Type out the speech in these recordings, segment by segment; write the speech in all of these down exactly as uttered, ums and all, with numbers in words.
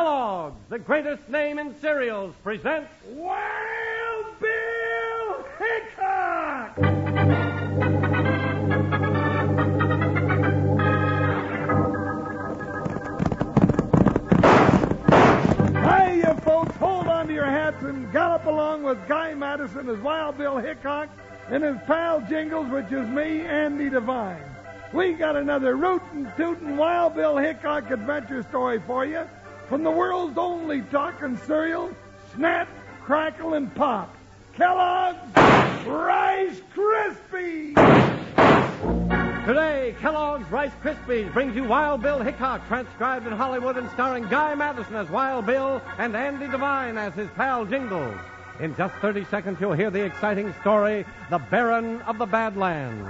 Kellogg's, the greatest name in cereals, presents Wild Bill Hickok! Hi, you folks. Hold on to your hats and gallop along with Guy Madison as Wild Bill Hickok and his pal Jingles, which is me, Andy Devine. We got another rootin' tootin' Wild Bill Hickok adventure story for you from the world's only talking cereal, Snap, Crackle, and Pop. Kellogg's Rice Krispies! Today, Kellogg's Rice Krispies brings you Wild Bill Hickok, transcribed in Hollywood and starring Guy Madison as Wild Bill and Andy Devine as his pal Jingles. In just thirty seconds, you'll hear the exciting story, The Baron of the Badlands.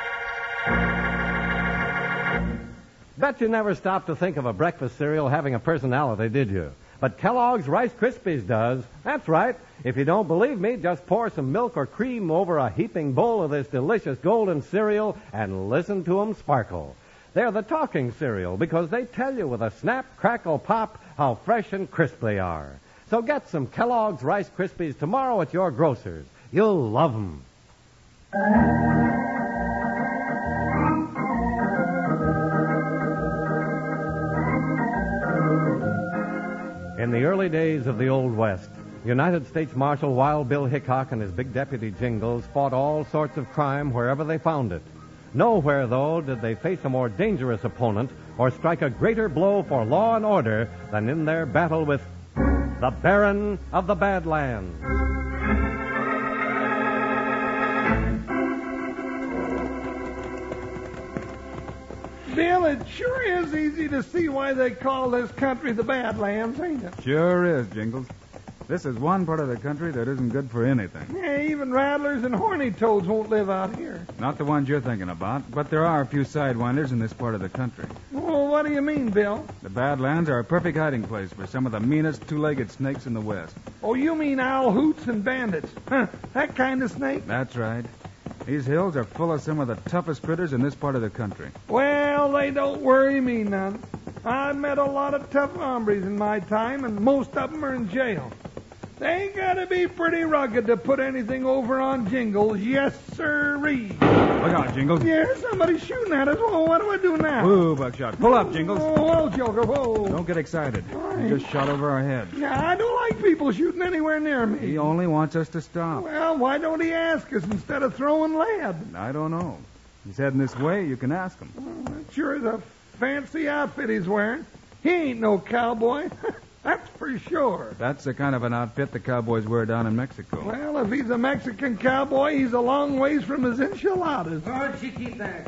Bet you never stopped to think of a breakfast cereal having a personality, did you? But Kellogg's Rice Krispies does. That's right. If you don't believe me, just pour some milk or cream over a heaping bowl of this delicious golden cereal and listen to them sparkle. They're the talking cereal because they tell you with a snap, crackle, pop how fresh and crisp they are. So get some Kellogg's Rice Krispies tomorrow at your grocer's. You'll love them. In the early days of the Old West, United States Marshal Wild Bill Hickok and his big deputy Jingles fought all sorts of crime wherever they found it. Nowhere, though, did they face a more dangerous opponent or strike a greater blow for law and order than in their battle with the Baron of the Badlands. Bill, it sure is easy to see why they call this country the Badlands, ain't it? Sure is, Jingles. This is one part of the country that isn't good for anything. Yeah, even rattlers and horny toads won't live out here. Not the ones you're thinking about, but there are a few sidewinders in this part of the country. Well, what do you mean, Bill? The Badlands are a perfect hiding place for some of the meanest two-legged snakes in the West. Oh, you mean owl hoots and bandits? Huh, that kind of snake? That's right. These hills are full of some of the toughest critters in this part of the country. Well, they don't worry me none. I've met a lot of tough hombres in my time, and most of them are in jail. They gotta be pretty rugged to put anything over on Jingles. Yes, sirree. Look out, Jingles. Yeah, somebody's shooting at us. Well, what do I do now? Whoa, Buckshot. Pull up, Jingles. Oh, whoa, Joker, whoa. Don't get excited. Why? He just shot over our heads. Yeah, I don't like people shooting anywhere near me. He only wants us to stop. Well, why don't he ask us instead of throwing lead? I don't know. He's heading this way. You can ask him. Oh, that sure is a fancy outfit he's wearing. He ain't no cowboy. That's for sure. That's the kind of an outfit the cowboys wear down in Mexico. Well, if he's a Mexican cowboy, he's a long ways from his enchiladas. Oh, Chiquita.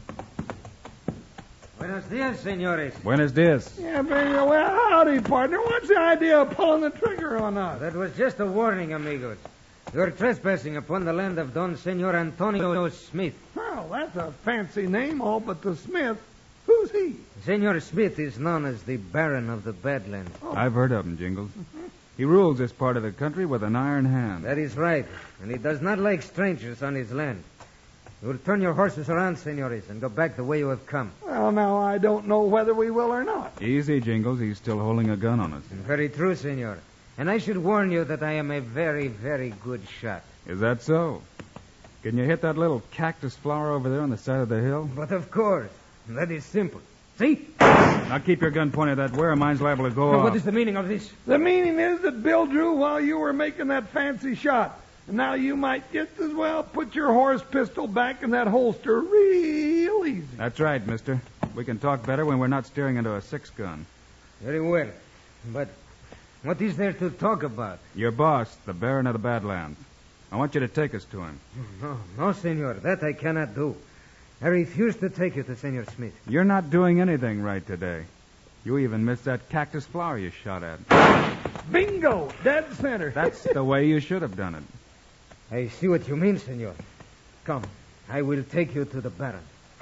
Buenos dias, señores. Buenos dias. Yeah, baby. Well, howdy, partner. What's the idea of pulling the trigger on us? That was just a warning, amigos. You're trespassing upon the land of Don Senor Antonio Smith. Well, that's a fancy name, all but the Smith. Who's he? Senor Smith is known as the Baron of the Badlands. Oh. I've heard of him, Jingles. He rules this part of the country with an iron hand. That is right. And he does not like strangers on his land. You will turn your horses around, senores, and go back the way you have come. Well, now, I don't know whether we will or not. Easy, Jingles. He's still holding a gun on us. Very true, senor. And I should warn you that I am a very, very good shot. Is that so? Can you hit that little cactus flower over there on the side of the hill? But of course. That is simple. See? Now keep your gun pointed that way or mine's liable to go Now, off. what is the meaning of this? The meaning is that Bill drew while you were making that fancy shot. And now you might just as well put your horse pistol back in that holster real easy. That's right, mister. We can talk better when we're not staring into a six-gun. Very well. But what is there to talk about? Your boss, the Baron of the Badlands. I want you to take us to him. No, no, senor. That I cannot do. I refuse to take you to Senor Smith. You're not doing anything right today. You even missed that cactus flower you shot at. Bingo! Dead center. That's the way you should have done it. I see what you mean, senor. Come, I will take you to the Baron.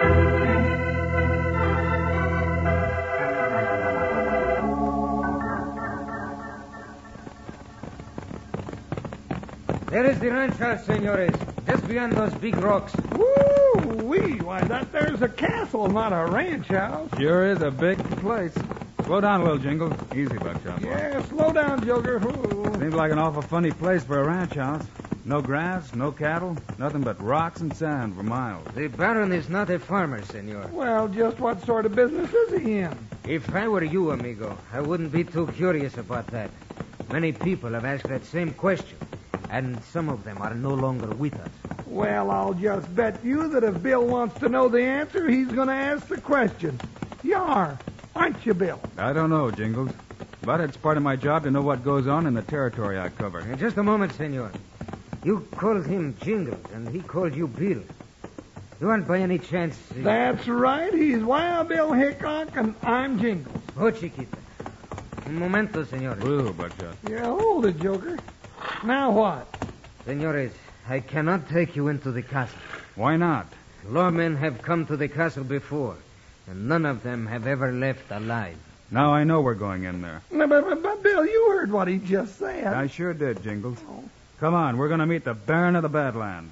There is the ranch house, senores, just beyond those big rocks. Woo-wee! Why, that there's a castle, not a ranch house. Sure is a big place. Slow down a little, Jingles. Easy, Buckshot. boy. Yeah, slow down, Joker. Ooh. Seems like an awful funny place for a ranch house. No grass, no cattle, nothing but rocks and sand for miles. The Baron is not a farmer, senor. Well, just what sort of business is he in? If I were you, amigo, I wouldn't be too curious about that. Many people have asked that same question, and some of them are no longer with us. Well, I'll just bet you that if Bill wants to know the answer, he's going to ask the question. You are, aren't you, Bill? I don't know, Jingles. But it's part of my job to know what goes on in the territory I cover. In just a moment, senor. You called him Jingles, and he called you Bill. You aren't by any chance... Uh... That's right. He's Wild Bill Hickok, and I'm Jingles. Oh, Chiquita. Un momento, senor. Ooh, Buckshot. Yeah, hold it, Joker. Now what? Senores, I cannot take you into the castle. Why not? Lawmen have come to the castle before, and none of them have ever left alive. Now I know we're going in there. No, but, but, but, Bill, you heard what he just said. I sure did, Jingles. Come on, we're going to meet the Baron of the Badlands.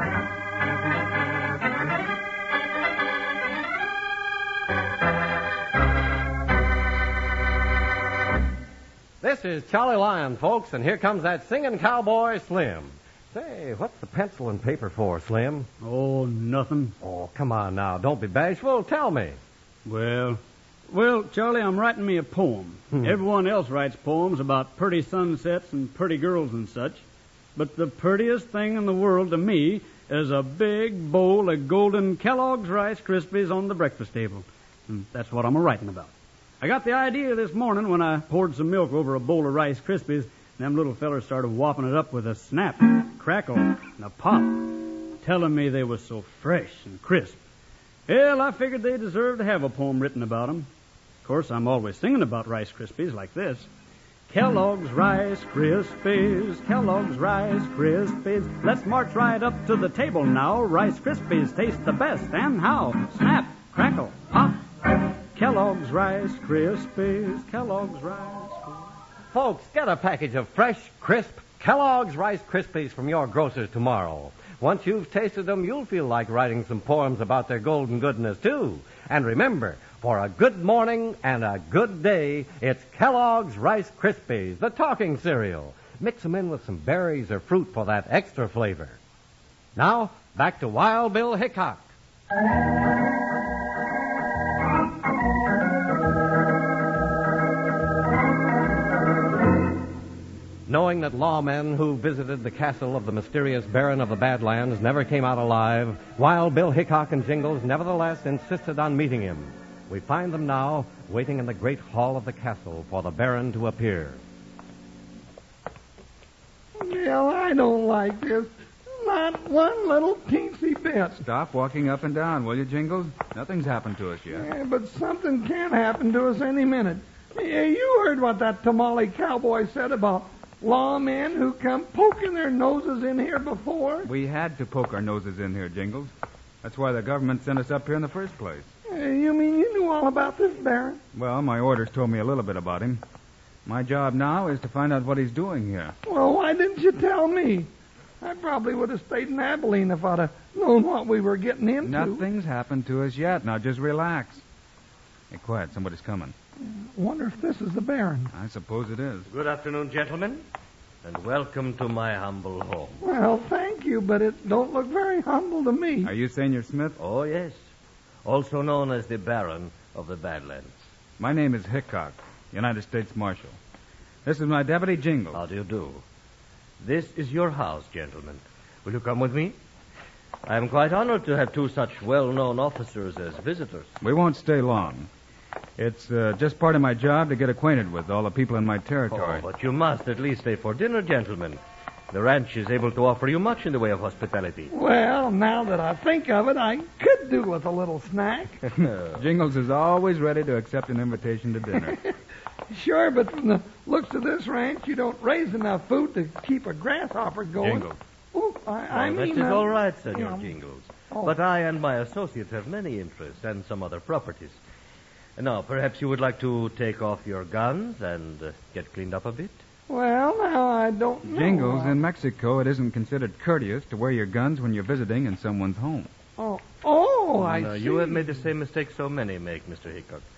This is Charlie Lyon, folks, and here comes that singing cowboy, Slim. Say, what's the pencil and paper for, Slim? Oh, nothing. Oh, come on now. Don't be bashful. Tell me. Well, well, Charlie, I'm writing me a poem. Hmm. Everyone else writes poems about pretty sunsets and pretty girls and such. But the prettiest thing in the world to me is a big bowl of golden Kellogg's Rice Krispies on the breakfast table. And that's what I'm a-writing about. I got the idea this morning when I poured some milk over a bowl of Rice Krispies, and them little fellers started whopping it up with a snap, crackle, and a pop, telling me they was so fresh and crisp. Well, I figured they deserved to have a poem written about them. Of course, I'm always singing about Rice Krispies like this. Kellogg's Rice Krispies, Kellogg's Rice Krispies. Let's march right up to the table now. Rice Krispies taste the best, and how? Snap, crackle, pop. Kellogg's Rice Krispies, Kellogg's Rice Krispies. Folks, get a package of fresh, crisp Kellogg's Rice Krispies from your grocers tomorrow. Once you've tasted them, you'll feel like writing some poems about their golden goodness, too. And remember, for a good morning and a good day, it's Kellogg's Rice Krispies, the talking cereal. Mix them in with some berries or fruit for that extra flavor. Now, back to Wild Bill Hickok. Knowing that lawmen who visited the castle of the mysterious Baron of the Badlands never came out alive, Wild Bill Hickok and Jingles nevertheless insisted on meeting him. We find them now waiting in the great hall of the castle for the Baron to appear. Bill, I don't like this. Not one little teensy bit. Stop walking up and down, will you, Jingles? Nothing's happened to us yet. Yeah, but something can happen to us any minute. Yeah, you heard what that tamale cowboy said about lawmen who come poking their noses in here before. We had to poke our noses in here, Jingles. That's why the government sent us up here in the first place. Uh, you mean you knew all about this, Baron? Well, my orders told me a little bit about him. My job now is to find out what he's doing here. Well, why didn't you tell me? I probably would have stayed in Abilene if I'd have known what we were getting into. Nothing's happened to us yet. Now, just relax. Hey, quiet. Somebody's coming. I wonder if this is the Baron. I suppose it is. Good afternoon, gentlemen, and welcome to my humble home. Well, thank you, but it don't look very humble to me. Are you Senor Smith? Oh, yes. Also known as the Baron of the Badlands. My name is Hickok, United States Marshal. This is my deputy, Jingles. How do you do? This is your house, gentlemen. Will you come with me? I am quite honored to have two such well-known officers as visitors. We won't stay long. It's uh, just part of my job to get acquainted with all the people in my territory. Oh, but you must at least stay for dinner, gentlemen. The ranch is able to offer you much in the way of hospitality. Well, now that I think of it, I could do with a little snack. Jingles is always ready to accept an invitation to dinner. Sure, but from the looks of this ranch, you don't raise enough food to keep a grasshopper going. Jingles. Oh, I, I well, mean... that is uh, all right, Senor you know, Jingles. oh. But I and my associates have many interests and some other properties. Now, perhaps you would like to take off your guns and uh, get cleaned up a bit? Well, now, I don't know. Jingles, in Mexico, it isn't considered courteous to wear your guns when you're visiting in someone's home. Oh, oh, I No, see. you have made the same mistake so many make, Mister Hickok.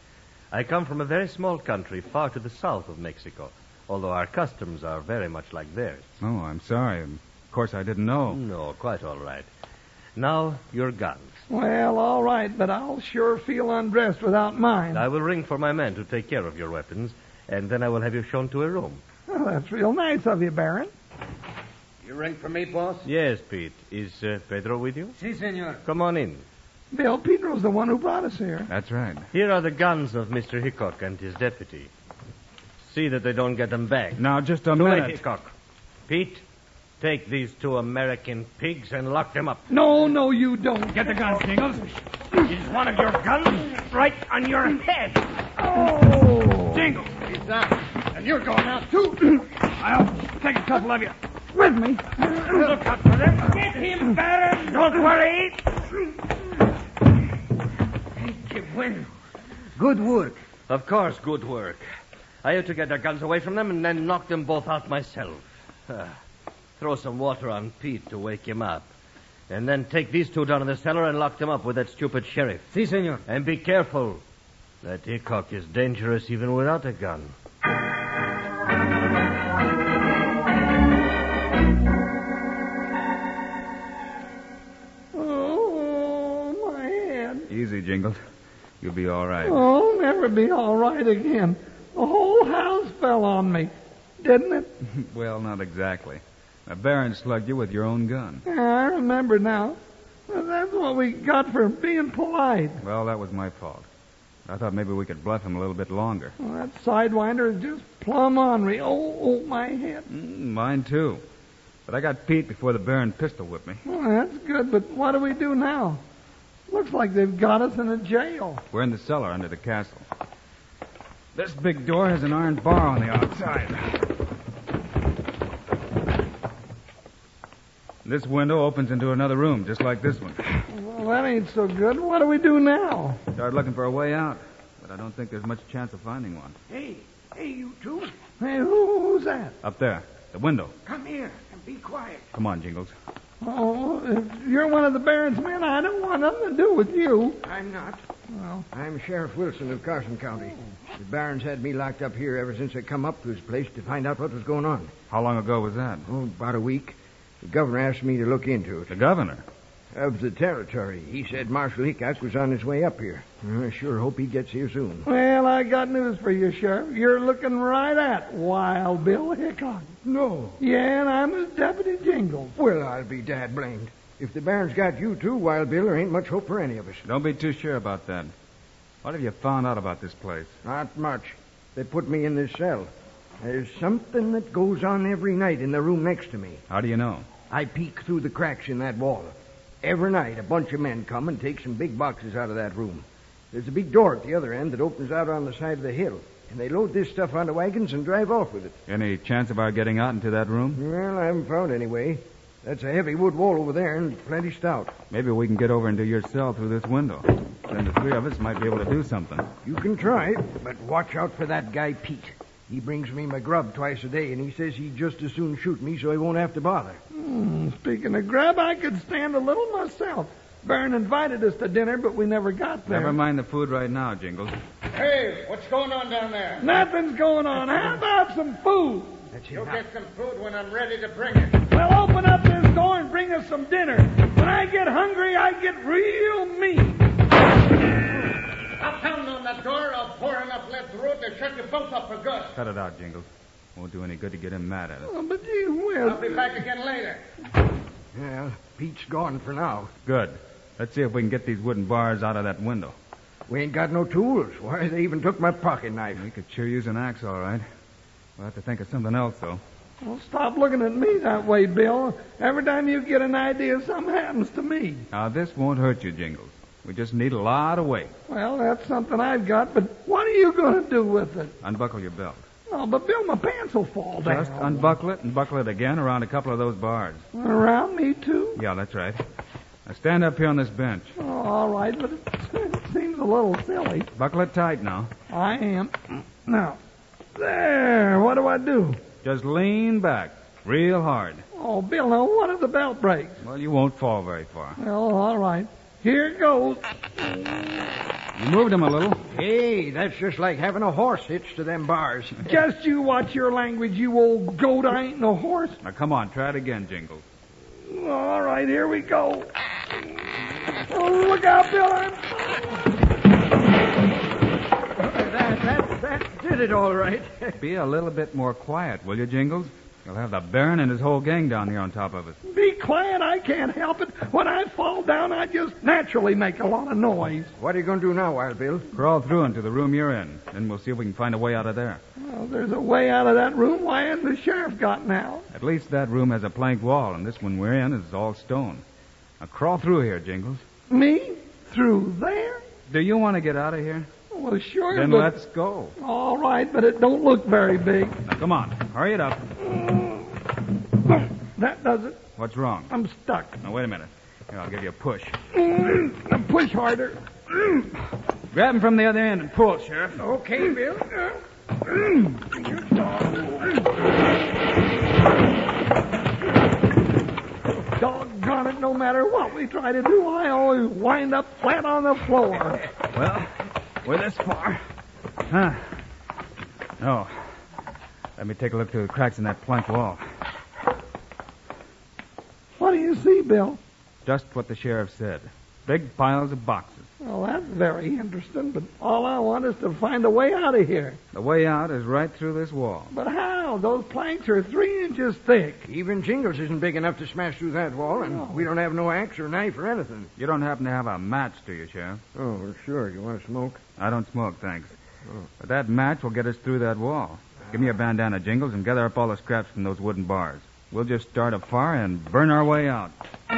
I come from a very small country far to the south of Mexico, although our customs are very much like theirs. Oh, I'm sorry. Of course, I didn't know. No, quite all right. Now, your guns. Well, all right, but I'll sure feel undressed without mine. I will ring for my men to take care of your weapons, and then I will have you shown to a room. Well, that's real nice of you, Baron. You ring for me, boss? Yes, Pete. Is uh, Pedro with you? Si, senor. Come on in. Bill, Pedro's the one who brought us here. That's right. Here are the guns of Mister Hickok and his deputy. See that they don't get them back. Now, just a Too late, minute. Hickok. Pete, take these two American pigs and lock them up. No, no, you don't. Get the guns, Jingles. Is one of your guns right on your head? Oh! Jingles. He's down. And you're going out, too. I'll take a couple of you. With me. Look out for them. Get him, Baron. Don't worry. Que bueno. Good work. Of course, good work. I had to get their guns away from them and then knock them both out myself. Uh, throw some water on Pete to wake him up. And then take these two down in the cellar and lock them up with that stupid sheriff. Si, senor. And be careful. That Hickok is dangerous even without a gun. Oh, my head. Easy, Jingles. You'll be all right. Oh, I'll never be all right again. The whole house fell on me, didn't it? Well, not exactly. A Baron slugged you with your own gun. Yeah, I remember now. Well, that's what we got for being polite. Well, that was my fault. I thought maybe we could bluff him a little bit longer. Well, that sidewinder is just plumb ornery. Oh, oh, my head. Mm, mine, too. But I got Pete before the Baron pistol whipped me. Well, that's good, but what do we do now? Looks like they've got us in a jail. We're in the cellar under the castle. This big door has an iron bar on the outside. This window opens into another room, just like this one. Well, that ain't so good. What do we do now? Start looking for a way out, but I don't think there's much chance of finding one. Hey, hey, you two. Hey, who, who's that? Up there, the window. Come here and be quiet. Come on, Jingles. Oh, if you're one of the Baron's men, I don't want nothing to do with you. I'm not. Well, I'm Sheriff Wilson of Carson County. The Baron's had me locked up here ever since I come up to his place to find out what was going on. How long ago was that? Oh, about a week. The governor asked me to look into it. The governor. Of the territory. He said Marshal Hickok was on his way up here. I sure hope he gets here soon. well, I got news for you, Sheriff. You're looking right at Wild Bill Hickok. No. Yeah, and I'm his deputy Jingles. Well, I'll be dad blamed. If the Baron's got you two, Wild Bill, there ain't much hope for any of us. Don't be too sure about that. What have you found out about this place? Not much. They put me in this cell. There's something that goes on every night in the room next to me. How do you know? I peek through the cracks in that wall. Every night, a bunch of men come and take some big boxes out of that room. There's a big door at the other end that opens out on the side of the hill, and they load this stuff onto wagons and drive off with it. Any chance of our getting out into that room? Well, I haven't found any way. That's a heavy wood wall over there and plenty stout. Maybe we can get over into your cell through this window. Then the three of us might be able to do something. You can try, but watch out for that guy Pete. He brings me my grub twice a day, and he says he'd just as soon shoot me so he won't have to bother. Hmm, speaking of grub, I could stand a little myself. Baron invited us to dinner, but we never got there. Never mind the food right now, Jingles. Hey, what's going on down there? Nothing's going on. How about some food? That's You'll it. get some food when I'm ready to bring it. Well, open up this door and bring us some dinner. When I get hungry, I get real mean. I'll pound on that door. I'll pour enough lead through it to shut you both up for good. Cut it out, Jingles. Won't do any good to get him mad at us. Oh, but gee whiz. I'll be back again later. Well, Pete's gone for now. Good. Let's see if we can get these wooden bars out of that window. We ain't got no tools. Why, they even took my pocket knife. We could sure use an axe, all right. We'll have to think of something else, though. Well, stop looking at me that way, Bill. Every time you get an idea, something happens to me. Now, this won't hurt you, Jingles. We just need a lot of weight. Well, that's something I've got, but what are you going to do with it? Unbuckle your belt. Oh, but Bill, my pants will fall down. Just unbuckle it and buckle it again around a couple of those bars. Around me, too? Yeah, that's right. Now stand up here on this bench. Oh, all right, but it, it seems a little silly. Buckle it tight now. I am. Now, there, what do I do? Just lean back real hard. Oh, Bill, now what if the belt breaks? Well, you won't fall very far. Well, all right. Here goes. You moved him a little. Hey, that's just like having a horse hitched to them bars. Just you watch your language, you old goat. I ain't no horse. Now, come on, try it again, Jingles. All right, here we go. Oh, look out, Bill. I'm... That, that, that did it all right. Be a little bit more quiet, will you, Jingles? You'll have the Baron and his whole gang down here on top of us. Be quiet, I can't help it. When I fall down, I just naturally make a lot of noise. What are you going to do now, Wild Bill? Crawl through into the room you're in. Then we'll see if we can find a way out of there. Well, there's a way out of that room. Why hasn't the sheriff gotten out? At least that room has a plank wall, and this one we're in is all stone. Now, crawl through here, Jingles. Me? Through there? Do you want to get out of here? Well, sure, Then but... let's go. All right, but it don't look very big. Now, come on. Hurry it up. That does it. What's wrong? I'm stuck. Now, wait a minute. Here, I'll give you a push. Mm, push harder. Grab him from the other end and pull, Sheriff. Okay, Bill. Doggone it, no matter what we try to do, I always wind up flat on the floor. Well, we're this far. Huh. Oh. Let me take a look through the cracks in that plank wall. What do you see, Bill? Just what the sheriff said. Big piles of boxes. Well, that's very interesting, but all I want is to find a way out of here. The way out is right through this wall. But how? Those planks are three inches thick. Even Jingles isn't big enough to smash through that wall, and No. we don't have no axe or knife or anything. You don't happen to have a match, do you, Sheriff? Oh, well, sure. You want to smoke? I don't smoke, thanks. But that match will get us through that wall. Give me a bandana, Jingles, and gather up all the scraps from those wooden bars. We'll just start a fire and burn our way out.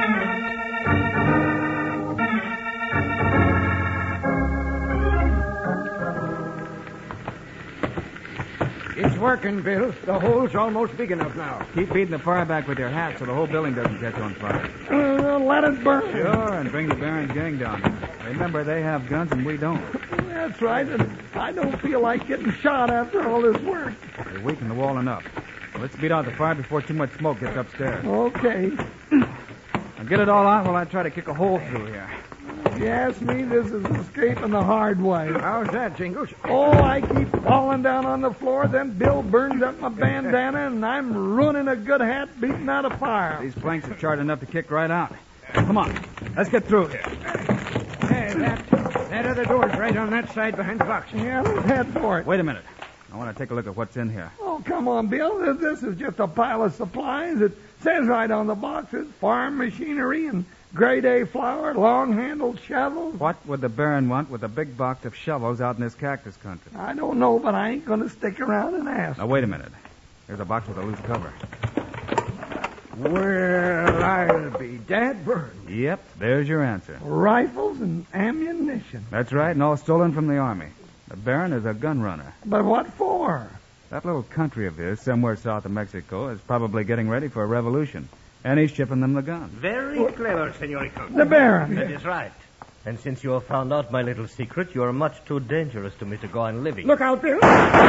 It's working, Bill. The hole's almost big enough now. Keep beating the fire back with your hat so the whole building doesn't catch on fire. Uh, let it burn. Sure, and bring the Baron's gang down here. Remember, they have guns and we don't. That's right, and I don't feel like getting shot after all this work. They weaken the wall enough. Well, let's beat out the fire before too much smoke gets upstairs. Okay. Now get it all out while I try to kick a hole through here. If you ask me, this is escaping the hard way. How's that, Jingles? Oh, I keep falling down on the floor, then Bill burns up my bandana, and I'm ruining a good hat beating out a fire. These planks are charred enough to kick right out. Come on, let's get through here. Hey, that, that other door's right on that side behind the box. Yeah, let's head for it. Wait a minute. I want to take a look at what's in here. Oh, come on, Bill. This, this is just a pile of supplies. It says right on the boxes, farm machinery and grade A flour, long-handled shovels. What would the Baron want with a big box of shovels out in this cactus country? I don't know, but I ain't going to stick around and ask. Now, wait a minute. Here's a box with a loose cover. Well, I'll be dad burned. Yep, there's your answer. Rifles and ammunition. That's right, and all stolen from the army. The Baron is a gun runner. But what for? That little country of his, somewhere south of Mexico, is probably getting ready for a revolution. And he's shipping them the guns. Very clever, Senor Conde. The Baron. That is right. And since you have found out my little secret, you are much too dangerous to me to go on living. Look out, Bill.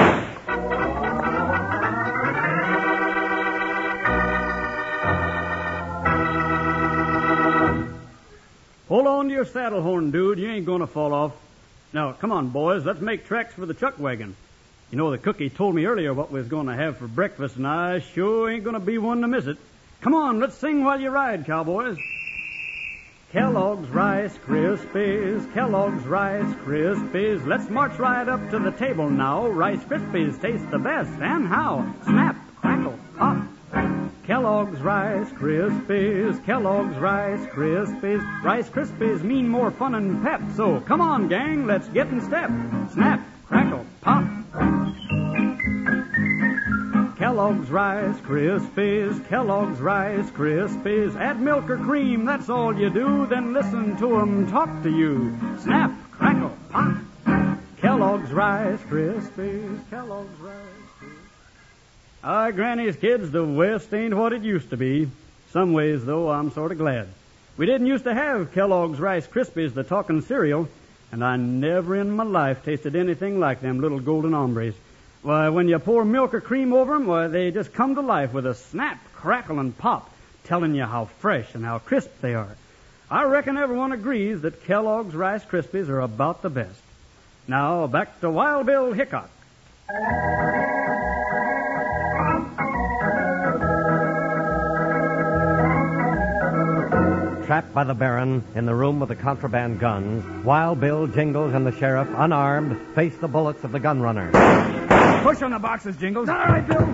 Hold on to your saddle horn, dude. You ain't going to fall off. Now, come on, boys. Let's make tracks for the chuck wagon. You know, the cookie told me earlier what we was going to have for breakfast, and I sure ain't going to be one to miss it. Come on, let's sing while you ride, cowboys. Kellogg's Rice Krispies, Kellogg's Rice Krispies. Let's march right up to the table now. Rice Krispies taste the best, and how? Snap, crackle, pop. Kellogg's Rice Krispies, Kellogg's Rice Krispies. Rice Krispies mean more fun and pep, so come on, gang, let's get in step. Snap, crackle, pop. Kellogg's Rice Krispies, Kellogg's Rice Krispies. Add milk or cream, that's all you do. Then listen to 'em talk to you. Snap, crackle, pop. Kellogg's Rice Krispies, Kellogg's Rice Krispies. Ah, Granny's kids, the West ain't what it used to be. Some ways, though, I'm sort of glad. We didn't used to have Kellogg's Rice Krispies, the talking cereal, and I never in my life tasted anything like them little golden hombres. Why, when you pour milk or cream over 'em, why, they just come to life with a snap, crackle, and pop, telling you how fresh and how crisp they are. I reckon everyone agrees that Kellogg's Rice Krispies are about the best. Now, back to Wild Bill Hickok. Trapped by the Baron in the room with the contraband guns, Wild Bill, Jingles, and the sheriff, unarmed, face the bullets of the gun runner. Push on the boxes, Jingles. All right, Bill.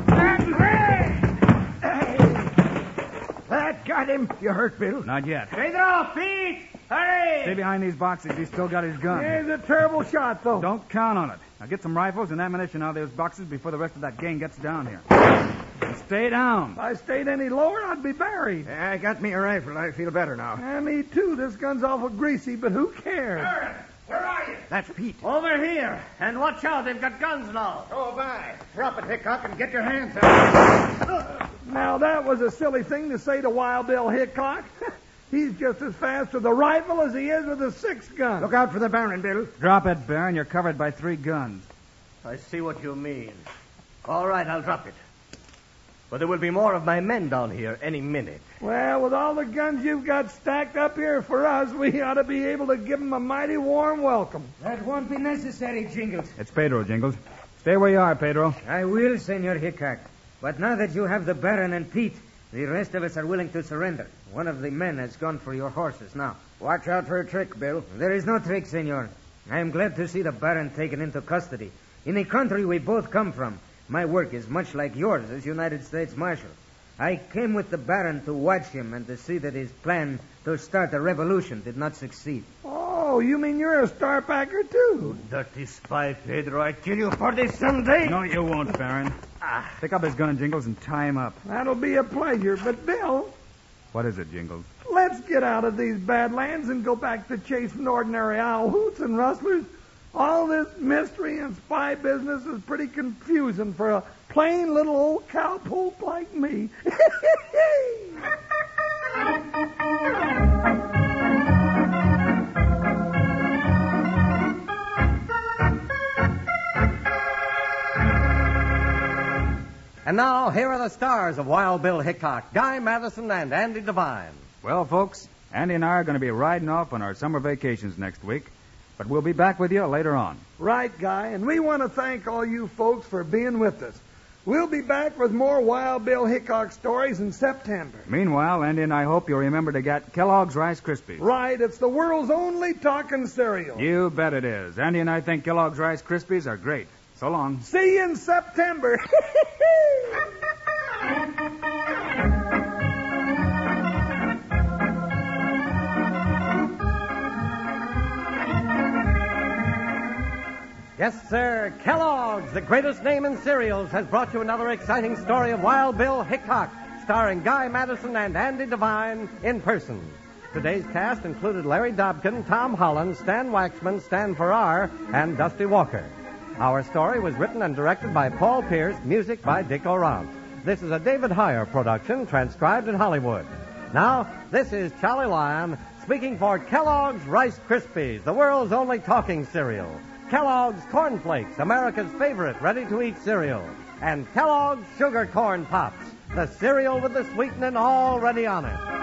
That got him. You hurt, Bill? Not yet. Pedro, Pete! Hurry! Stay behind these boxes. He's still got his gun. He's a terrible shot, though. Don't count on it. Now get some rifles and ammunition out of those boxes before the rest of that gang gets down here. And stay down. If I stayed any lower, I'd be buried. I got me a rifle. I feel better now. And me, too. This gun's awful greasy, but who cares? Aaron, where are you? That's Pete. Over here. And watch out, they've got guns now. Go by. Drop it, Hickok, and get your hands up. Now, that was a silly thing to say to Wild Bill Hickok. He's just as fast with a rifle as he is with a six-gun. Look out for the Baron, Bill. Drop it, Baron. You're covered by three guns. I see what you mean. All right, I'll drop it. But there will be more of my men down here any minute. Well, with all the guns you've got stacked up here for us, we ought to be able to give them a mighty warm welcome. That won't be necessary, Jingles. It's Pedro, Jingles. Stay where you are, Pedro. I will, Senor Hickok. But now that you have the Baron and Pete, the rest of us are willing to surrender. One of the men has gone for your horses now. Watch out for a trick, Bill. There is no trick, Senor. I am glad to see the Baron taken into custody. In the country we both come from, my work is much like yours as United States Marshal. I came with the Baron to watch him and to see that his plan to start a revolution did not succeed. Oh, you mean you're a star-packer, too? Dirty spy, Pedro. I kill you for this someday. No, you won't, Baron. Ah. Pick up his gun, Jingles, and tie him up. That'll be a pleasure. But, Bill, What is it, Jingles? let's get out of these badlands and go back to chasing ordinary owl hoots and rustlers. All this mystery and spy business is pretty confusing for a plain little old cowpoke like me. And now, here are the stars of Wild Bill Hickok, Guy Madison, and Andy Devine. Well, folks, Andy and I are going to be riding off on our summer vacations next week, but we'll be back with you later on. Right, Guy, and we want to thank all you folks for being with us. We'll be back with more Wild Bill Hickok stories in September. Meanwhile, Andy and I hope you'll remember to get Kellogg's Rice Krispies. Right, it's the world's only talking cereal. You bet it is. Andy and I think Kellogg's Rice Krispies are great. So long. See you in September. Yes, sir. Kellogg's, the greatest name in cereals, has brought you another exciting story of Wild Bill Hickok, starring Guy Madison and Andy Devine in person. Today's cast included Larry Dobkin, Tom Holland, Stan Waxman, Stan Farrar, and Dusty Walker. Our story was written and directed by Paul Pierce, music by Dick Orant. This is a David Heyer production, transcribed in Hollywood. Now, this is Charlie Lyon speaking for Kellogg's Rice Krispies, the world's only talking cereal. Kellogg's Corn Flakes, America's favorite ready-to-eat cereal. And Kellogg's Sugar Corn Pops, the cereal with the sweetening already on it.